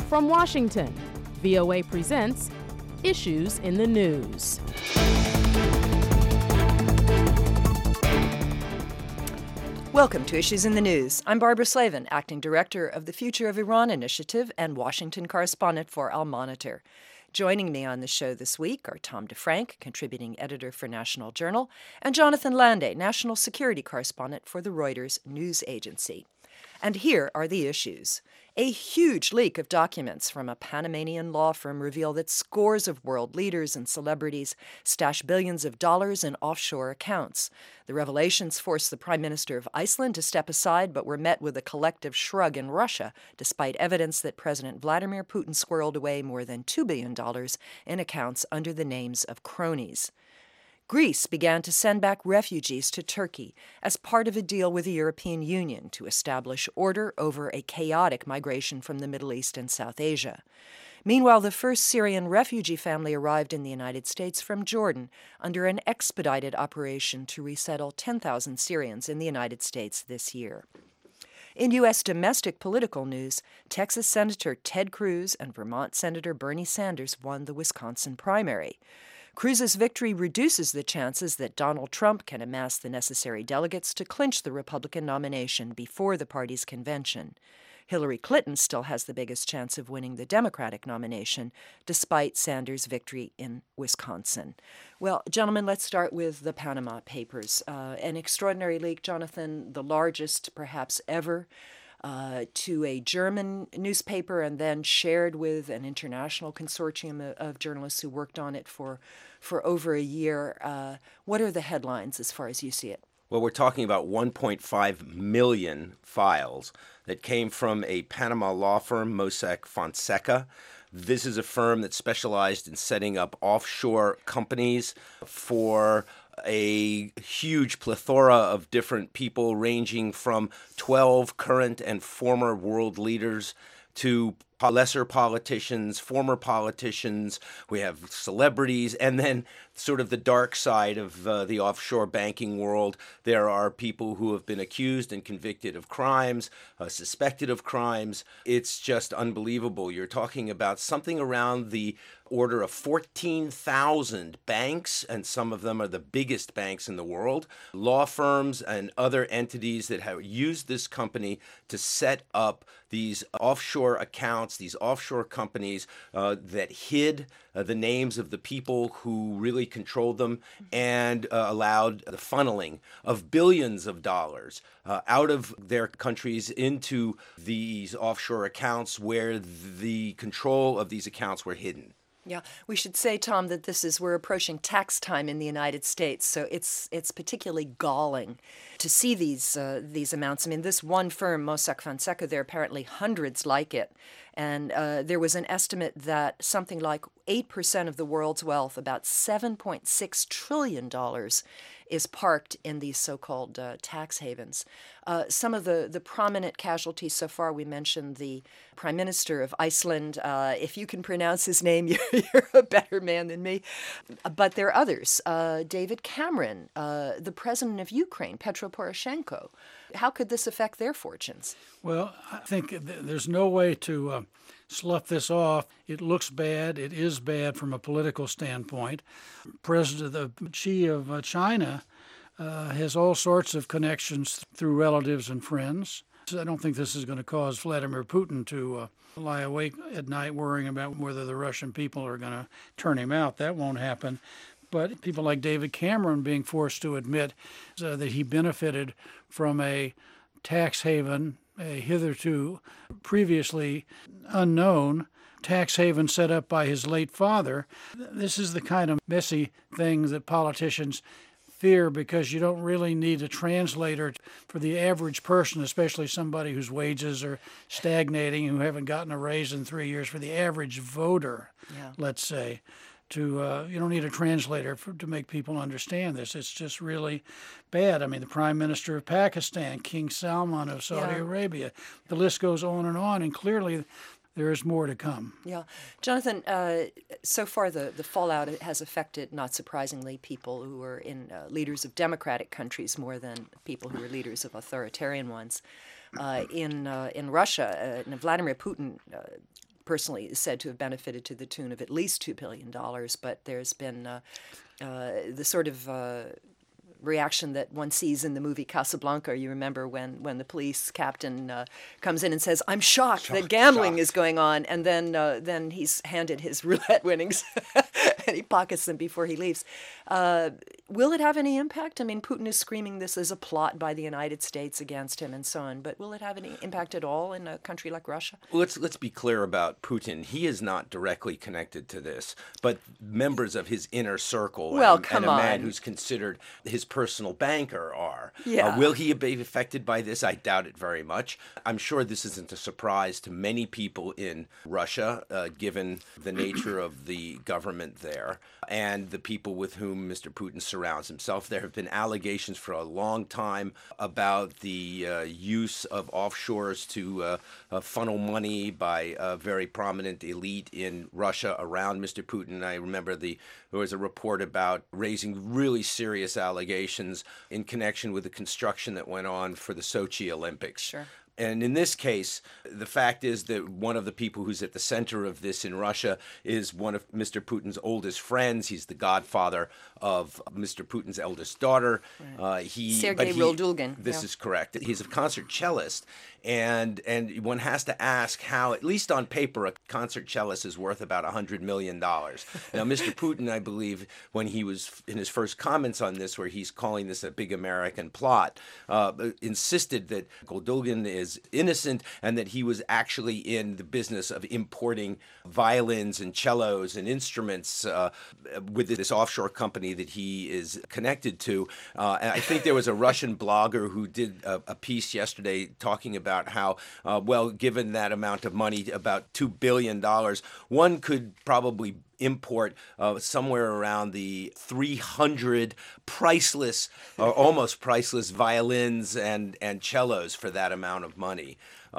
From Washington, VOA presents Issues in the News. Welcome to Issues in the News. I'm Barbara Slavin, Acting Director of the Future of Iran Initiative and Washington correspondent for Al Monitor. Joining me on the show this week are Tom DeFrank, contributing editor for National Journal, and Jonathan Lande, national security correspondent for the Reuters news agency. And here are the issues. A huge leak of documents from a Panamanian law firm reveal that scores of world leaders and celebrities stash billions of dollars in offshore accounts. The revelations forced the Prime Minister of Iceland to step aside, but were met with a collective shrug in Russia, despite evidence that President Vladimir Putin squirreled away more than $2 billion in accounts under the names of cronies. Greece began to send back refugees to Turkey as part of a deal with the European Union to establish order over a chaotic migration from the Middle East and South Asia. Meanwhile, the first Syrian refugee family arrived in the United States from Jordan under an expedited operation to resettle 10,000 Syrians in the United States this year. In U.S. domestic political news, Texas Senator Ted Cruz and Vermont Senator Bernie Sanders won the Wisconsin primary. Cruz's victory reduces the chances that Donald Trump can amass the necessary delegates to clinch the Republican nomination before the party's convention. Hillary Clinton still has the biggest chance of winning the Democratic nomination, despite Sanders' victory in Wisconsin. Well, gentlemen, let's start with the Panama Papers. An extraordinary leak, Jonathan, the largest perhaps ever, to a German newspaper and then shared with an international consortium of journalists who worked on it for over a year. What are the headlines as far as you see it? Well, we're talking about 1.5 million files that came from a Panama law firm, Mossack Fonseca. This is a firm that specialized in setting up offshore companies for a huge plethora of different people, ranging from 12 current and former world leaders to lesser politicians, former politicians. We have celebrities, and then sort of the dark side of the offshore banking world. There are people who have been accused and convicted of crimes, suspected of crimes. It's just unbelievable. You're talking about something around the order of 14,000 banks, and some of them are the biggest banks in the world, law firms and other entities that have used this company to set up these offshore accounts, these offshore companies that hid the names of the people who really controlled them and allowed the funneling of billions of dollars out of their countries into these offshore accounts where the control of these accounts were hidden. Yeah, we should say, Tom, that we're approaching tax time in the United States, so it's particularly galling to see these amounts. I mean, this one firm, Mossack Fonseca, there are apparently hundreds like it, and there was an estimate that something like 8% of the world's wealth, about $7.6 trillion, is parked in these so-called tax havens. Some of the prominent casualties so far, we mentioned the Prime Minister of Iceland. If you can pronounce his name, you're a better man than me. But there are others. David Cameron, the President of Ukraine, Petro Poroshenko. How could this affect their fortunes? Well, I think there's no way to slough this off. It looks bad. It is bad from a political standpoint. President Xi of China has all sorts of connections through relatives and friends. I don't think this is going to cause Vladimir Putin to lie awake at night worrying about whether the Russian people are going to turn him out. That won't happen. But people like David Cameron being forced to admit that he benefited from a tax haven, a hitherto previously unknown tax haven set up by his late father. This is the kind of messy thing that politicians fear, because you don't really need a translator for the average person, especially somebody whose wages are stagnating, who haven't gotten a raise in 3 years. For the average voter, let's say, you don't need a translator to make people understand this. It's just really bad. I mean, the Prime Minister of Pakistan, King Salman of Saudi Arabia, the list goes on, and clearly there is more to come. Yeah. Jonathan, so far the fallout has affected, not surprisingly, people who are in leaders of democratic countries more than people who are leaders of authoritarian ones. In Russia, Vladimir Putin personally is said to have benefited to the tune of at least $2 billion, but there's been the sort of reaction that one sees in the movie Casablanca. You remember when the police captain comes in and says, "I'm shocked that gambling is going on," and then he's handed his roulette winnings and he pockets them before he leaves. Will it have any impact? I mean, Putin is screaming this as a plot by the United States against him and so on, but will it have any impact at all in a country like Russia? Well, let's be clear about Putin. He is not directly connected to this, but members of his inner circle and a man who's considered his personal banker are. Yeah. Will he be affected by this? I doubt it very much. I'm sure this isn't a surprise to many people in Russia, given the nature of the government there and the people with whom Mr. Putin surrounds himself. There have been allegations for a long time about the use of offshores to funnel money by a very prominent elite in Russia around Mr. Putin. I remember there was a report about raising really serious allegations in connection with the construction that went on for the Sochi Olympics. Sure. And in this case, the fact is that one of the people who's at the center of this in Russia is one of Mr. Putin's oldest friends. He's the godfather of Mr. Putin's eldest daughter. Right. Sergei Roldulgin. This is correct. He's a concert cellist. And one has to ask how, at least on paper, a concert cellist is worth about $100 million. Now, Mr. Putin, I believe, when he was in his first comments on this, where he's calling this a big American plot, insisted that Goldulgin is innocent and that he was actually in the business of importing violins and cellos and instruments with this offshore company that he is connected to. And I think there was a Russian blogger who did a piece yesterday talking about how, given that amount of money, about $2 billion, one could probably import somewhere around the 300 priceless or almost priceless violins and cellos for that amount of money.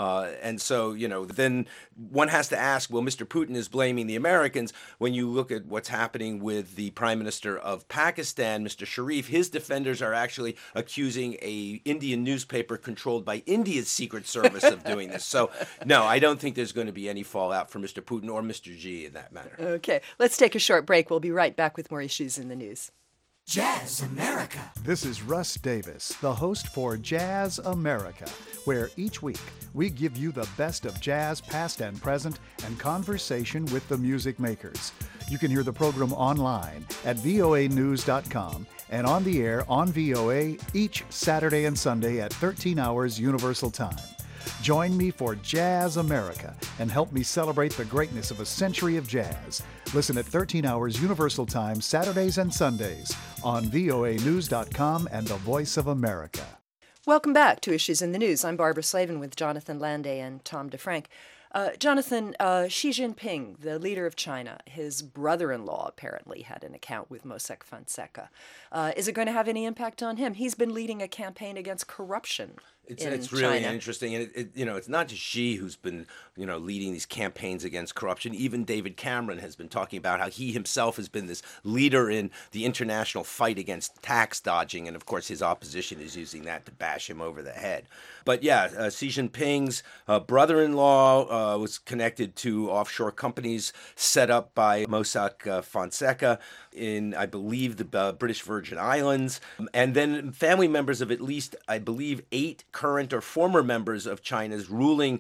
And so, then one has to ask, well, Mr. Putin is blaming the Americans. When you look at what's happening with the Prime Minister of Pakistan, Mr. Sharif, his defenders are actually accusing a Indian newspaper controlled by India's Secret Service of doing this. So, no, I don't think there's going to be any fallout for Mr. Putin or Mr. Xi in that matter. Okay, let's take a short break. We'll be right back with more issues in the news. Jazz America. This is Russ Davis, the host for Jazz America, where each week we give you the best of jazz past and present and conversation with the music makers. You can hear the program online at voanews.com and on the air on VOA each Saturday and Sunday at 13 hours Universal Time. Join me for Jazz America and help me celebrate the greatness of a century of jazz. Listen at 13 hours Universal Time, Saturdays and Sundays on voanews.com and the Voice of America. Welcome back to Issues in the News. I'm Barbara Slavin with Jonathan Landay and Tom DeFrank. Jonathan, Xi Jinping, the leader of China, his brother-in-law apparently had an account with Mossack Fonseca. Is it going to have any impact on him? He's been leading a campaign against corruption. It's really interesting, and it's not just Xi who's been leading these campaigns against corruption. Even David Cameron has been talking about how he himself has been this leader in the international fight against tax dodging, and of course his opposition is using that to bash him over the head. But yeah, Xi Jinping's brother-in-law was connected to offshore companies set up by Mossack Fonseca in, I believe, the British Virgin Islands, and then family members of at least, I believe, 8 current or former members of China's ruling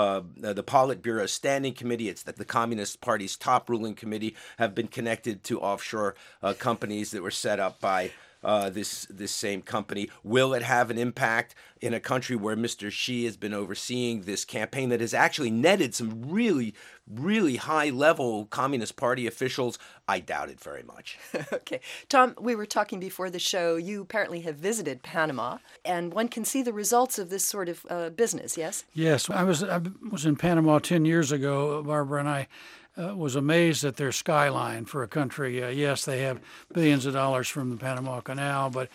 the Politburo Standing Committee. It's the Communist Party's top ruling committee, have been connected to offshore companies that were set up by this same company. Will it have an impact in a country where Mr. Xi has been overseeing this campaign that has actually netted some really, really high-level Communist Party officials? I doubt it very much. Okay. Tom, we were talking before the show. You apparently have visited Panama, and one can see the results of this sort of business, yes? Yes. I was in Panama 10 years ago, Barbara, and I was amazed at their skyline for a country. Yes, they have billions of dollars from the Panama Canal, but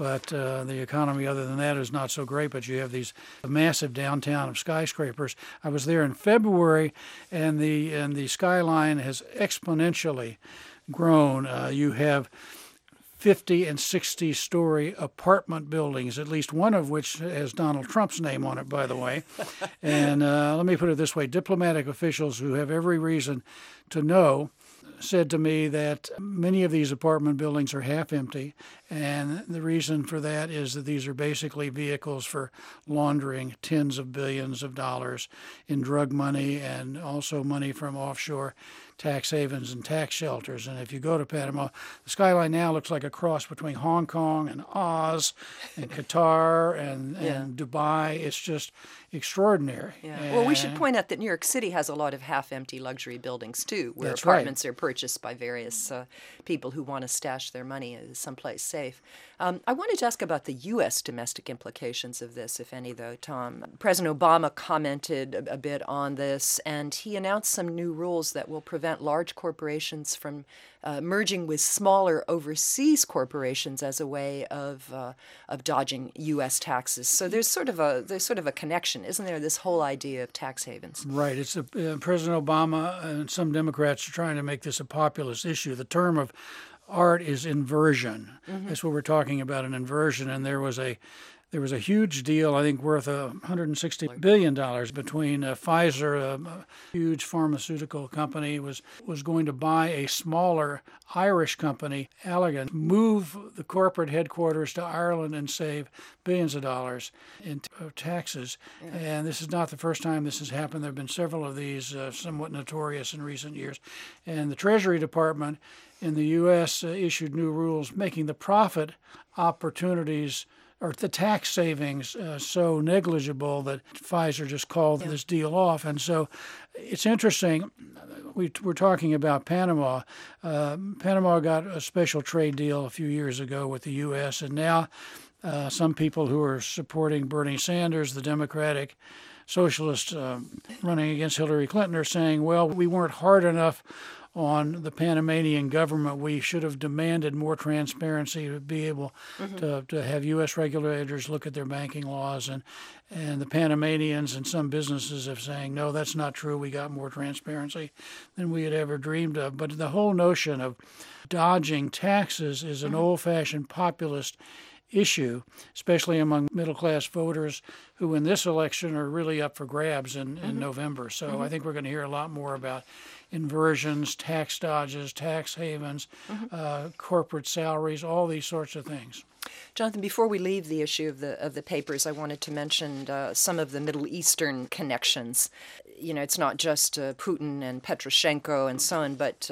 the economy other than that is not so great. But you have these massive downtown of skyscrapers. I was there in February, and the skyline has exponentially grown. You have 50 and 60-story apartment buildings, at least one of which has Donald Trump's name on it, by the way. And let me put it this way, diplomatic officials who have every reason to know said to me that many of these apartment buildings are half empty, and the reason for that is that these are basically vehicles for laundering tens of billions of dollars in drug money and also money from offshore tax havens and tax shelters. And if you go to Panama, the skyline now looks like a cross between Hong Kong and Oz and Qatar and Dubai. It's just extraordinary. Yeah. Well, we should point out that New York City has a lot of half-empty luxury buildings, too, where That's apartments are purchased by various people who want to stash their money someplace safe. I wanted to ask about the U.S. domestic implications of this, if any, though, Tom. President Obama commented a bit on this, and he announced some new rules that will prevent large corporations from merging with smaller overseas corporations as a way of dodging U.S. taxes. So there's sort of a connection, isn't there? This whole idea of tax havens. Right. It's President Obama and some Democrats are trying to make this a populist issue. The term of art is inversion. That's what we're talking about, an inversion. And there was a huge deal, I think, worth $160 billion between Pfizer, a huge pharmaceutical company, was going to buy a smaller Irish company, Allergan, move the corporate headquarters to Ireland and save billions of dollars in taxes. Yeah. And this is not the first time this has happened. There have been several of these, somewhat notorious in recent years. And the Treasury Department in the U.S. Issued new rules making the profit opportunities or the tax savings so negligible that Pfizer just called this deal off. And so it's interesting. We're talking about Panama. Panama got a special trade deal a few years ago with the U.S., and now some people who are supporting Bernie Sanders, the Democratic socialist running against Hillary Clinton, are saying, well, we weren't hard enough on the Panamanian government. We should have demanded more transparency to be able to have U.S. regulators look at their banking laws. And the Panamanians and some businesses are saying, no, that's not true. We got more transparency than we had ever dreamed of. But the whole notion of dodging taxes is an old-fashioned populist issue, especially among middle-class voters who in this election are really up for grabs in November. So I think we're going to hear a lot more about inversions, tax dodges, tax havens, corporate salaries, all these sorts of things. Jonathan, before we leave the issue of the papers, I wanted to mention some of the Middle Eastern connections. You know, it's not just Putin and Petroshenko and so on, but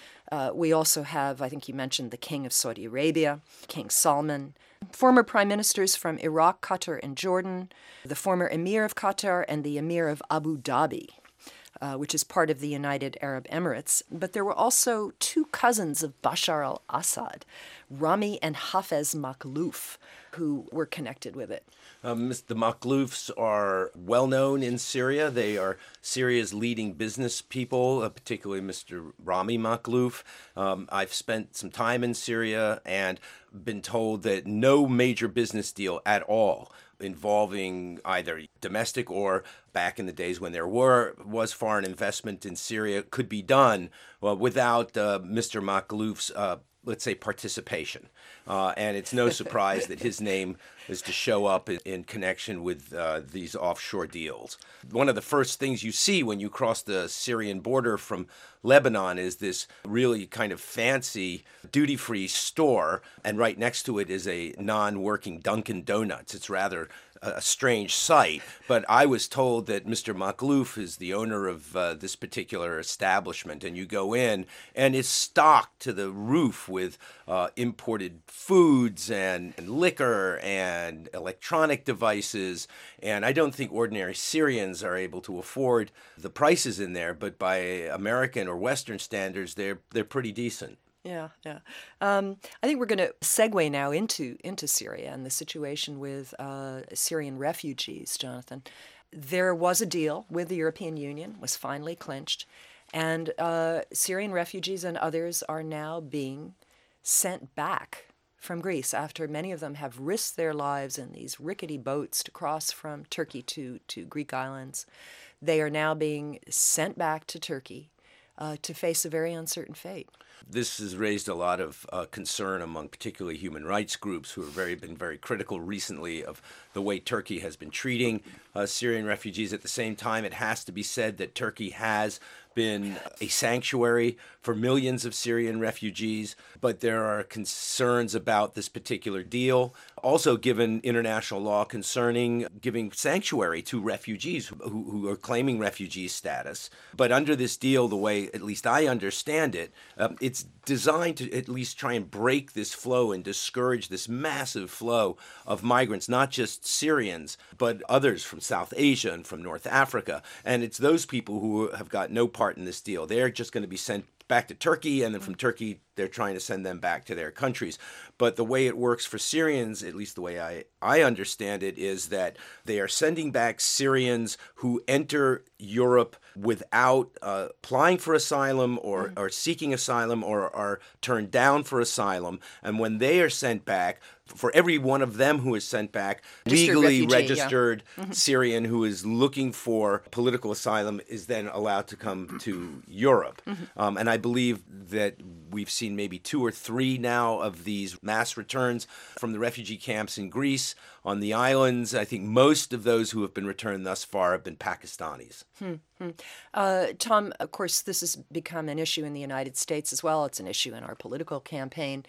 we also have, I think you mentioned the King of Saudi Arabia, King Salman, former prime ministers from Iraq, Qatar, and Jordan, the former emir of Qatar, and the emir of Abu Dhabi, which is part of the United Arab Emirates. But there were also two cousins of Bashar al-Assad, Rami and Hafez Makhlouf, who were connected with it. The Makhloufs are well known in Syria. They are Syria's leading business people, particularly Mr. Rami Makhlouf. I've spent some time in Syria and been told that no major business deal at all involving either domestic or back in the days when there was foreign investment in Syria could be done without Mr. Makhlouf's let's say, participation. And it's no surprise that his name is to show up in connection with these offshore deals. One of the first things you see when you cross the Syrian border from Lebanon is this really kind of fancy duty-free store, and right next to it is a non-working Dunkin' Donuts. It's rather a strange sight, but I was told that Mr. Makhlouf is the owner of this particular establishment, and you go in, and it's stocked to the roof with imported foods and liquor and electronic devices, and I don't think ordinary Syrians are able to afford the prices in there, but by American or Western standards, they're pretty decent. Yeah. I think we're going to segue now into Syria and the situation with Syrian refugees, Jonathan. There was a deal with the European Union, was finally clinched, and Syrian refugees and others are now being sent back from Greece after many of them have risked their lives in these rickety boats to cross from Turkey to Greek islands. They are now being sent back to Turkey. to face a very uncertain fate. This has raised a lot of concern among particularly human rights groups who have been very critical recently of the way Turkey has been treating Syrian refugees. At the same time, it has to be said that Turkey has been a sanctuary for millions of Syrian refugees, but there are concerns about this particular deal. Also, given international law concerning giving sanctuary to refugees who are claiming refugee status. But under this deal, the way at least I understand it, it's designed to at least try and break this flow and discourage this massive flow of migrants, not just Syrians, but others from South Asia and from North Africa. And it's those people who have got no part in this deal. They're just going to be sent back to Turkey, and then from Turkey, they're trying to send them back to their countries. But the way it works for Syrians, at least the way I understand it, is that they are sending back Syrians who enter Europe without applying for asylum or seeking asylum or are turned down for asylum. And when they are sent back, for every one of them who is sent back, legally registered Syrian who is looking for political asylum is then allowed to come to Europe. And I believe that we've seen maybe 2 or 3 now of these mass returns from the refugee camps in Greece, on the islands. I think most of those who have been returned thus far have been Pakistanis. Tom, of course, this has become an issue in the United States as well. It's an issue in our political campaign.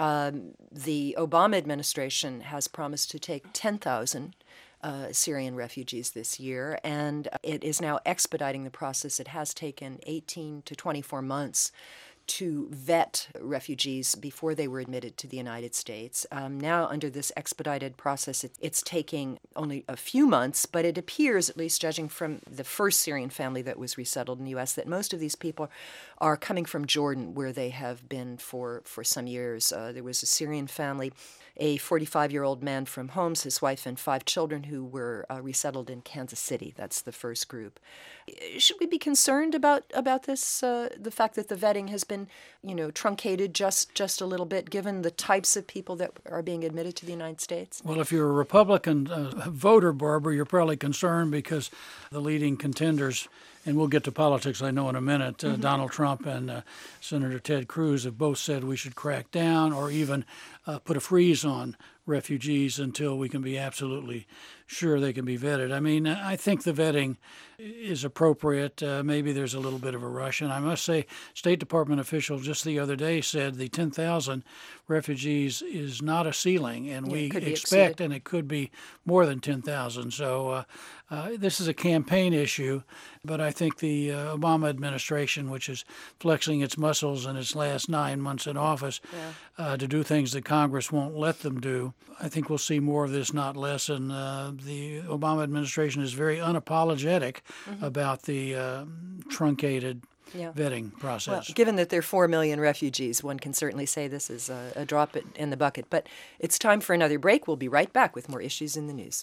The Obama administration has promised to take 10,000 Syrian refugees this year, and it is now expediting the process. It has taken 18 to 24 months to vet refugees before they were admitted to the United States. Now, under this expedited process, it's taking only a few months, but it appears, at least judging from the first Syrian family that was resettled in the U.S., that most of these people are coming from Jordan, where they have been for some years. There was a Syrian family, a 45-year-old man from Homs, his wife and 5 children, who were resettled in Kansas City. That's the first group. Should we be concerned about this, the fact that the vetting has been, truncated just a little bit, given the types of people that are being admitted to the United States? Well, if you're a Republican voter, Barbara, you're probably concerned because the leading contenders, and we'll get to politics, I know, in a minute, Donald Trump and Senator Ted Cruz have both said we should crack down or even put a freeze on refugees until we can be absolutely sure they can be vetted. I mean, I think the vetting is appropriate. Maybe there's a little bit of a rush. And I must say, State Department official just the other day said the 10,000 refugees is not a ceiling, and we expect, and it could be more than 10,000. So this is a campaign issue, but I think the Obama administration, which is flexing its muscles in its last 9 months in office to do things that Congress won't let them do, I think we'll see more of this, not less. And the Obama administration is very unapologetic about the truncated vetting process. Well, given that there are 4 million refugees, one can certainly say this is a drop in the bucket. But it's time for another break. We'll be right back with more issues in the news.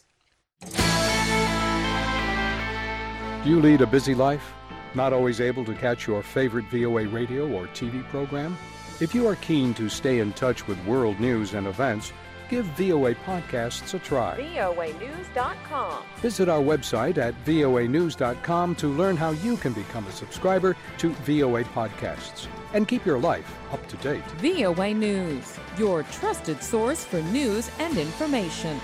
Do you lead a busy life? Not always able to catch your favorite VOA radio or TV program? If you are keen to stay in touch with world news and events, give VOA Podcasts a try. voanews.com. Visit our website at voanews.com to learn how you can become a subscriber to VOA Podcasts and keep your life up to date. VOA News, your trusted source for news and information.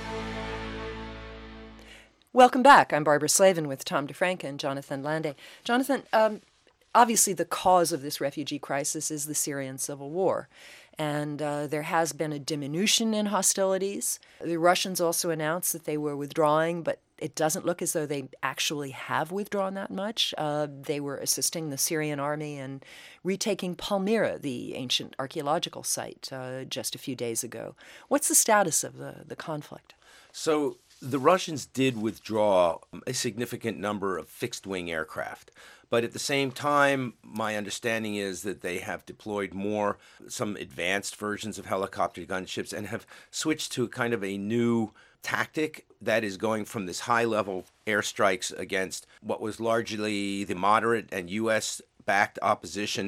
Welcome back. I'm Barbara Slavin with Tom DeFranca and Jonathan Lande. Jonathan, obviously the cause of this refugee crisis is the Syrian civil war. And there has been a diminution in hostilities. The Russians also announced that they were withdrawing, but it doesn't look as though they actually have withdrawn that much. They were assisting the Syrian army in retaking Palmyra, the ancient archaeological site, just a few days ago. What's the status of the conflict? So the Russians did withdraw a significant number of fixed-wing aircraft. But at the same time, my understanding is that they have deployed some advanced versions of helicopter gunships and have switched to kind of a new tactic that is going from this high-level airstrikes against what was largely the moderate and U.S.-backed opposition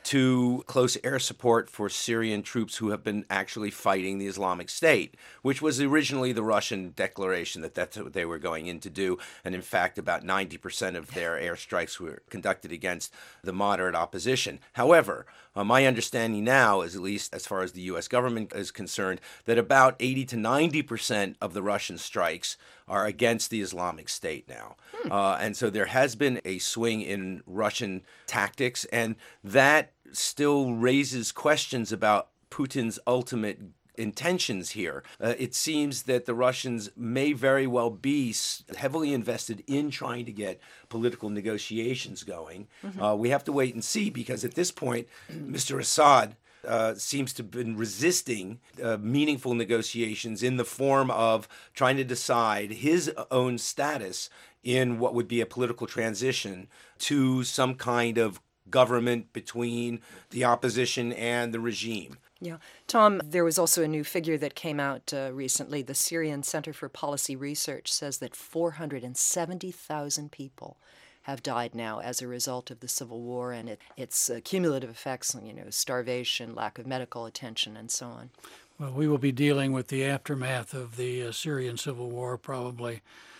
to close air support for Syrian troops who have been actually fighting the Islamic State, which was originally the Russian declaration that that's what they were going in to do. And in fact, about 90% of their airstrikes were conducted against the moderate opposition. However, my understanding now is, at least as far as the U.S. government is concerned, that about 80 to 90% of the Russian strikes are against the Islamic State now. And so there has been a swing in Russian tactics, and that still raises questions about Putin's ultimate intentions here. It seems that the Russians may very well be heavily invested in trying to get political negotiations going. We have to wait and see, because at this point, Mr. Assad seems to have been resisting meaningful negotiations in the form of trying to decide his own status in what would be a political transition to some kind of government between the opposition and the regime. Yeah. Tom, there was also a new figure that came out recently. The Syrian Center for Policy Research says that 470,000 people have died now as a result of the civil war and its cumulative effects, starvation, lack of medical attention, and so on. Well, we will be dealing with the aftermath of the Syrian civil war probably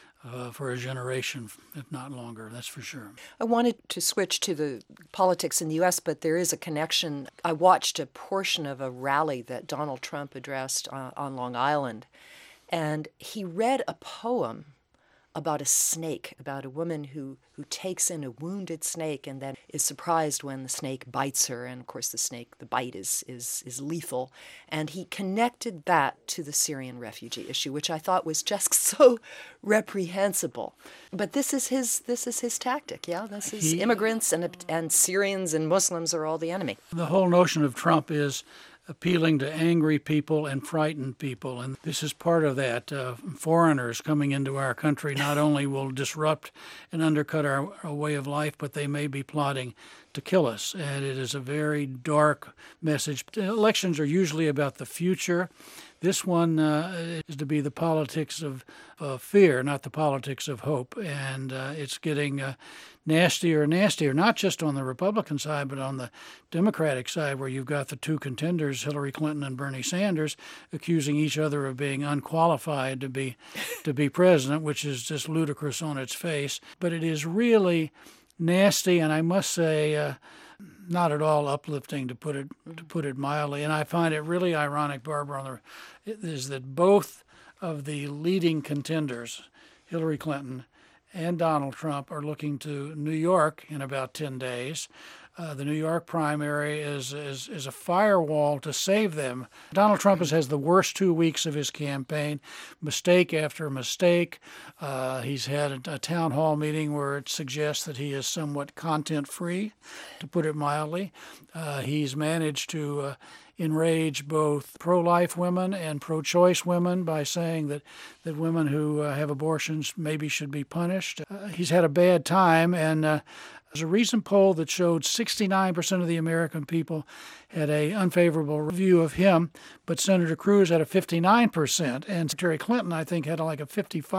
for a generation, if not longer, that's for sure. I wanted to switch to the politics in the U.S., but there is a connection. I watched a portion of a rally that Donald Trump addressed on Long Island, and he read a poem about a snake, about a woman who takes in a wounded snake and then is surprised when the snake bites her. And of course, the bite is lethal. And he connected that to the Syrian refugee issue, which I thought was just so reprehensible. But this is his tactic. Yeah, this is immigrants and Syrians and Muslims are all the enemy. The whole notion of Trump is appealing to angry people and frightened people. And this is part of that. Foreigners coming into our country not only will disrupt and undercut our way of life, but they may be plotting to kill us. And it is a very dark message. Elections are usually about the future. This one is to be the politics of fear, not the politics of hope. And it's getting nastier and nastier, not just on the Republican side, but on the Democratic side, where you've got the two contenders, Hillary Clinton and Bernie Sanders, accusing each other of being unqualified to be president, which is just ludicrous on its face. But it is really nasty, and I must say, not at all uplifting, to put it mildly. And I find it really ironic, Barbara, is that both of the leading contenders, Hillary Clinton and Donald Trump, are looking to New York in about 10 days. The New York primary is a firewall to save them. Donald Trump has the worst 2 weeks of his campaign, mistake after mistake. He's had a town hall meeting where it suggests that he is somewhat content-free, to put it mildly. He's managed to enrage both pro-life women and pro-choice women by saying that women who have abortions maybe should be punished. He's had a bad time, and there's a recent poll that showed 69% of the American people had an unfavorable review of him, but Senator Cruz had a 59%, and Secretary Clinton, I think, had like a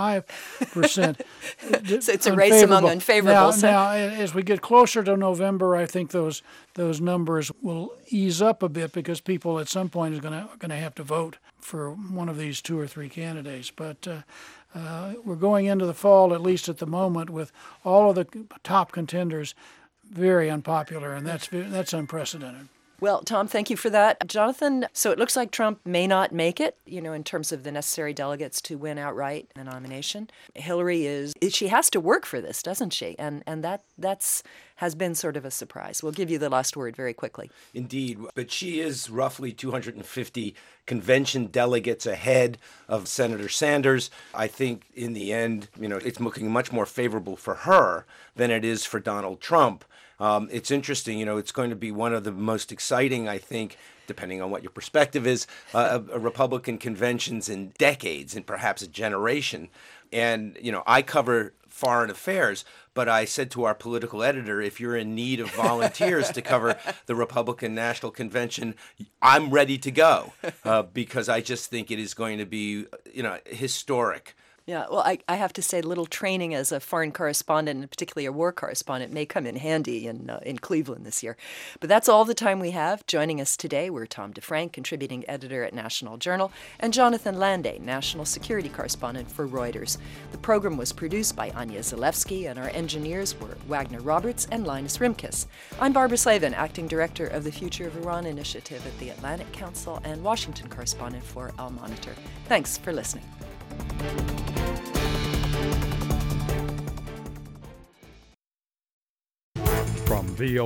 55%. So it's a race among unfavorables. Now, as we get closer to November, I think those numbers will ease up a bit, because people at some point are going to have to vote for one of these two or three candidates. But we're going into the fall, at least at the moment, with all of the top contenders very unpopular, and that's unprecedented. Well, Tom, thank you for that. Jonathan, so it looks like Trump may not make it, in terms of the necessary delegates to win outright the nomination. Hillary she has to work for this, doesn't she? And that's has been sort of a surprise. We'll give you the last word very quickly. Indeed, but she is roughly 250 convention delegates ahead of Senator Sanders. I think in the end, it's looking much more favorable for her than it is for Donald Trump. It's interesting, it's going to be one of the most exciting, I think, depending on what your perspective is, Republican conventions in decades and perhaps a generation. And, I cover foreign affairs, but I said to our political editor, if you're in need of volunteers to cover the Republican National Convention, I'm ready to go, because I just think it is going to be, historic. Yeah, well, I have to say, little training as a foreign correspondent, and particularly a war correspondent, may come in handy in Cleveland this year. But that's all the time we have. Joining us today were Tom DeFrank, contributing editor at National Journal, and Jonathan Landay, national security correspondent for Reuters. The program was produced by Anya Zalewski, and our engineers were Wagner Roberts and Linus Rimkus. I'm Barbara Slavin, acting director of the Future of Iran Initiative at the Atlantic Council and Washington correspondent for Al Monitor. Thanks for listening. From VOA